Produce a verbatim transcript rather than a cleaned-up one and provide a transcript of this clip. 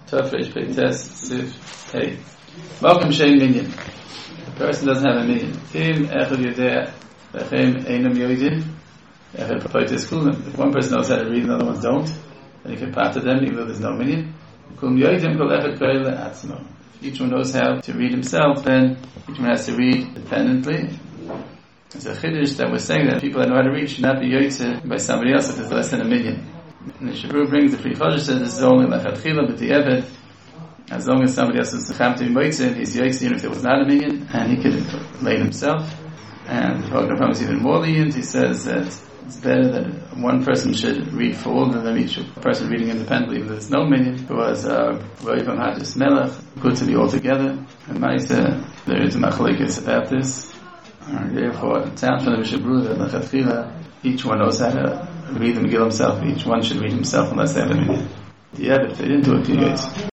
Tafresh Peites Sif Hey. Welcome Shay Minyan. The person doesn't have a minyan. Tim Echad Yodea Echem Einam Yodim Echad Peites Kulim. If one person knows how to read and the other ones don't, then he can part to them even though there's no minyan. Kulim Yodim Kol Echad Peile Atzmo. If each one knows how to read himself, then each one has to read independently. It's a chiddush that we're saying that people that know how to read should not be yotzeh by somebody else if there's less than a minyan. And the Shabru brings the Pri Choshesh says this is only lechatchila, but the Eved, as long as somebody else is cham to be moitzeh, he's yotzeh even if there was not a minyan, and he could lay himself. And the Chogam Ram is even more lenient. He says that it's better that one person should read for all than each person reading independently, even though there's no minyan. Because Roivam Hadis Melech, good to be all together. And Maisa, there is a machlekes about this. And therefore, it sounds from the Shabru that lechatchila, each one knows how to read the Megillah himself. Each one should read himself unless they have a minyan. The Eved fit into it,